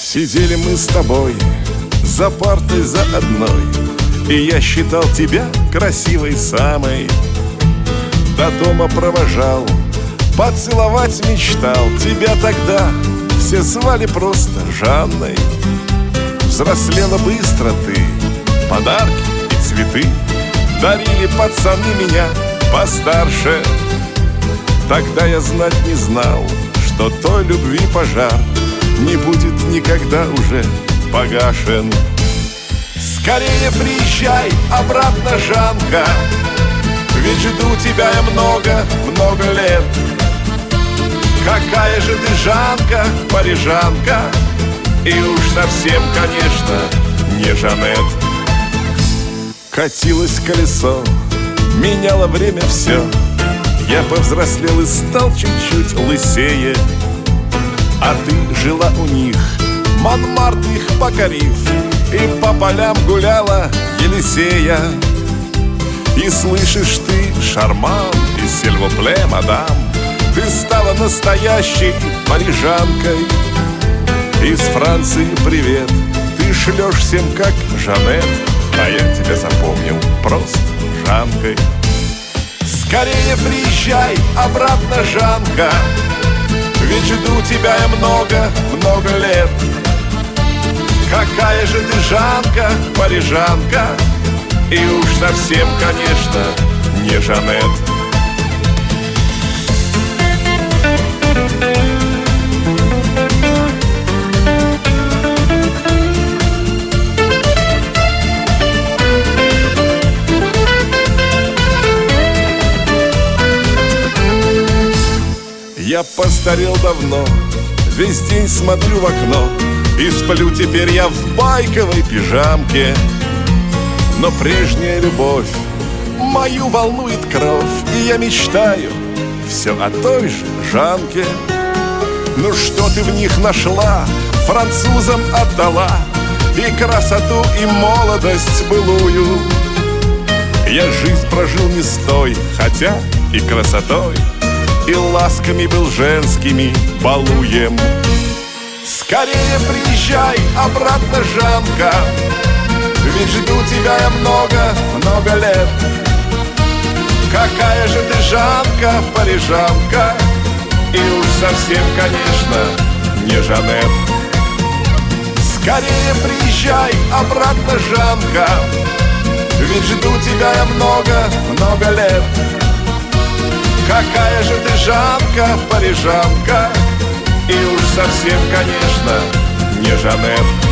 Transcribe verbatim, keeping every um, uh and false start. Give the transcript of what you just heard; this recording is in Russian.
Сидели мы с тобой за партой за одной, и я считал тебя красивой самой. До дома провожал, поцеловать мечтал. Тебя тогда все звали просто Жанной. Взрослела быстро ты, подарки и цветы дарили пацаны меня постарше. Тогда я знать не знал, что той любви пожар не будет никогда уже погашен. Скорее приезжай обратно, Жанка, ведь жду тебя я много, много лет. Какая же ты, Жанка, парижанка, и уж совсем, конечно, не Жанет. Катилось колесо, меняло время все. Я повзрослел и стал чуть-чуть лысее. А ты жила у них, Монмарт их покорив, и по полям гуляла Елисея. И слышишь ты, шарман и сильвупле, мадам, ты стала настоящей парижанкой. Из Франции привет ты шлешь всем как Жанет, а я тебя запомнил просто Жанкой. Скорее приезжай обратно, Жанка, ведь жду тебя я много, много лет. Какая же ты, Жанка, парижанка, и уж совсем, конечно, не Жанет. Я постарел давно, весь день смотрю в окно, и сплю теперь я в байковой пижамке. Но прежняя любовь мою волнует кровь, и я мечтаю все о той же Жанке. Ну что ты в них нашла, французам отдала и красоту, и молодость былую. Я жизнь прожил не с той, хотя и красотой, и ласками был женскими балуем. Скорее приезжай обратно, Жанка, ведь жду тебя я много, много лет. Какая же ты, Жанка, парижанка, и уж совсем, конечно, не Жанет. Скорее приезжай обратно, Жанка, ведь жду тебя я много, много лет. Какая же ты, Жанка, парижанка, и уж совсем, конечно, не Жанет.